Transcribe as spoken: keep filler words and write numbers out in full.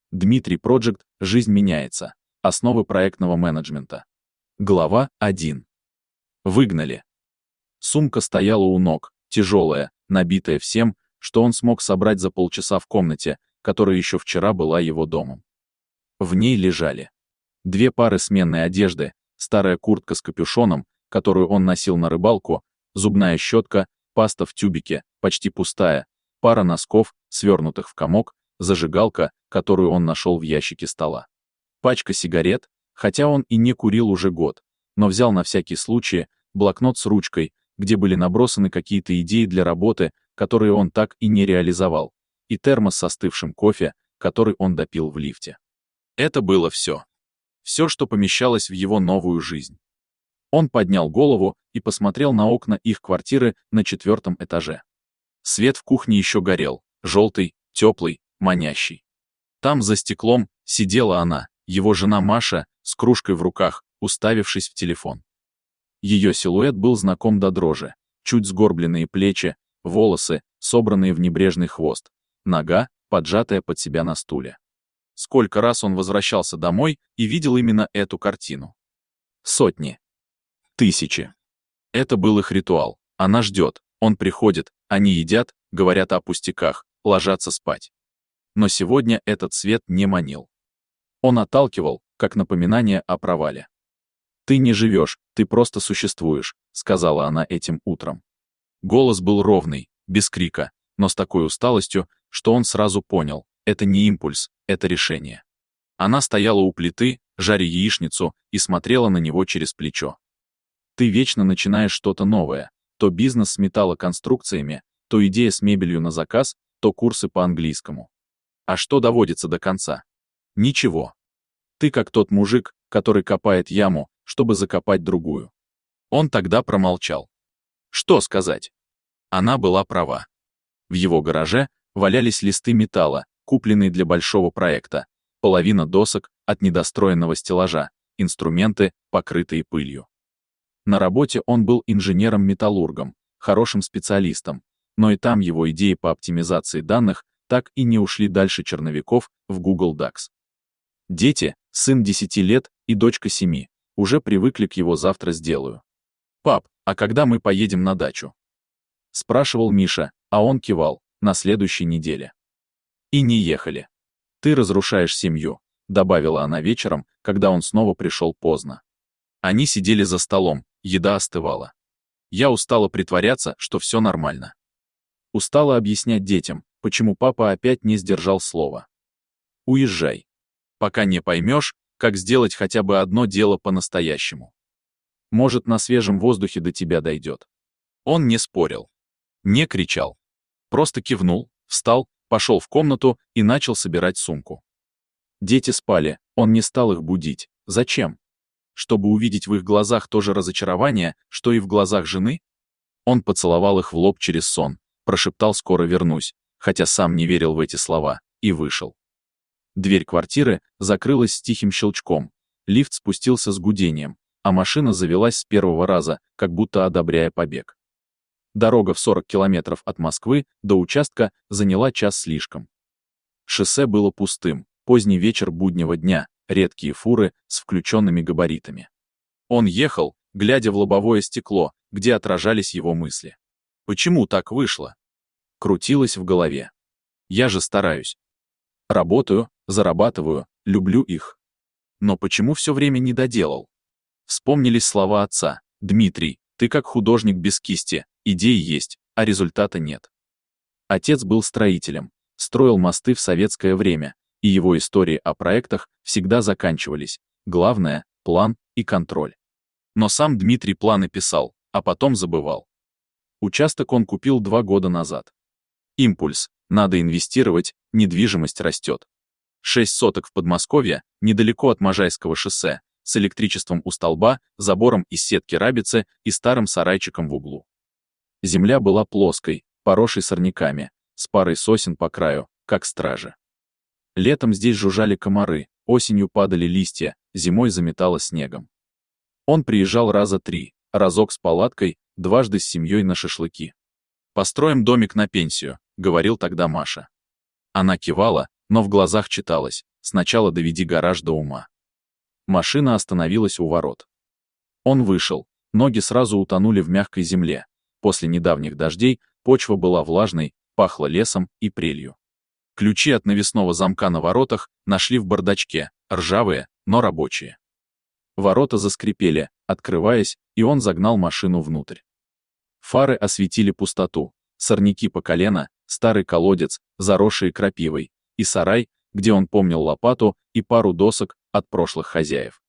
Дмитрий Проджект. Жизнь меняется. Основы проектного менеджмента. Глава один. Выгнали. Сумка стояла у ног, тяжелая, набитая всем, что он смог собрать за полчаса в комнате, которая еще вчера была его домом. В ней лежали две пары сменной одежды, старая куртка с капюшоном, которую он носил на рыбалку, зубная щетка, паста в тюбике, почти пустая, пара носков, свернутых в комок, зажигалка, которую он нашел в ящике стола. Пачка сигарет, хотя он и не курил уже год, но взял на всякий случай блокнот с ручкой, где были набросаны какие-то идеи для работы, которые он так и не реализовал, и термос с остывшим кофе, который он допил в лифте. Это было все. Все, что помещалось в его новую жизнь. Он поднял голову и посмотрел на окна их квартиры на четвертом этаже. Свет в кухне еще горел, желтый, теплый, манящий. Там за стеклом сидела она, его жена Маша, с кружкой в руках, уставившись в телефон. Ее силуэт был знаком до дрожи, чуть сгорбленные плечи, волосы, собранные в небрежный хвост, нога, поджатая под себя на стуле. Сколько раз он возвращался домой и видел именно эту картину. Сотни. Тысячи. Это был их ритуал. Она ждет, он приходит, они едят, говорят о пустяках, ложатся спать. Но сегодня этот свет не манил. Он отталкивал, как напоминание о провале. «Ты не живешь, ты просто существуешь», — сказала она этим утром. Голос был ровный, без крика, но с такой усталостью, что он сразу понял, это не импульс, это решение. Она стояла у плиты, жаря яичницу, и смотрела на него через плечо. «Ты вечно начинаешь что-то новое, то бизнес с металлоконструкциями, то идея с мебелью на заказ, то курсы по английскому. А что доводится до конца? Ничего. Ты как тот мужик, который копает яму, чтобы закопать другую». Он тогда промолчал. Что сказать? Она была права. В его гараже валялись листы металла, купленные для большого проекта, половина досок от недостроенного стеллажа, инструменты, покрытые пылью. На работе он был инженером-металлургом, хорошим специалистом, но и там его идеи по оптимизации данных так и не ушли дальше черновиков в Google Docs. Дети, сын десяти лет и дочка семи, уже привыкли к его «завтра сделаю». «Пап, а когда мы поедем на дачу?» — спрашивал Миша, а он кивал, на следующей неделе. И не ехали. «Ты разрушаешь семью», — добавила она вечером, когда он снова пришел поздно. Они сидели за столом, еда остывала. Я устала притворяться, что все нормально. Устала объяснять детям, почему папа опять не сдержал слова. «Уезжай. Пока не поймешь, как сделать хотя бы одно дело по-настоящему. Может, на свежем воздухе до тебя дойдет». Он не спорил. Не кричал. Просто кивнул, встал, пошел в комнату и начал собирать сумку. Дети спали, он не стал их будить. Зачем? Чтобы увидеть в их глазах то же разочарование, что и в глазах жены? Он поцеловал их в лоб через сон, прошептал «скоро вернусь», хотя сам не верил в эти слова, и вышел. Дверь квартиры закрылась с тихим щелчком, лифт спустился с гудением, а машина завелась с первого раза, как будто одобряя побег. Дорога в сорок километров от Москвы до участка заняла час слишком. Шоссе было пустым, поздний вечер буднего дня, редкие фуры с включенными габаритами. Он ехал, глядя в лобовое стекло, где отражались его мысли. Почему так вышло? Крутилось в голове. Я же стараюсь. Работаю, зарабатываю, люблю их. Но почему все время не доделал? Вспомнились слова отца: «Дмитрий, ты как художник без кисти, идеи есть, а результата нет». Отец был строителем, строил мосты в советское время, и его истории о проектах всегда заканчивались. Главное — план и контроль. Но сам Дмитрий планы писал, а потом забывал. Участок он купил два года назад. Импульс, надо инвестировать, недвижимость растет. Шесть соток в Подмосковье, недалеко от Можайского шоссе, с электричеством у столба, забором из сетки рабицы и старым сарайчиком в углу. Земля была плоской, поросшей сорняками, с парой сосен по краю, как стражи. Летом здесь жужжали комары, осенью падали листья, зимой заметало снегом. Он приезжал раза три, разок с палаткой, дважды с семьей на шашлыки. «Построим домик на пенсию», — говорил тогда Маша. Она кивала, но в глазах читалось: сначала доведи гараж до ума. Машина остановилась у ворот. Он вышел, ноги сразу утонули в мягкой земле. После недавних дождей почва была влажной, пахло лесом и прелью. Ключи от навесного замка на воротах нашли в бардачке, ржавые, но рабочие. Ворота заскрипели, открываясь, и он загнал машину внутрь. Фары осветили пустоту, сорняки по колено, старый колодец, заросший крапивой, и сарай, где он помнил лопату и пару досок от прошлых хозяев.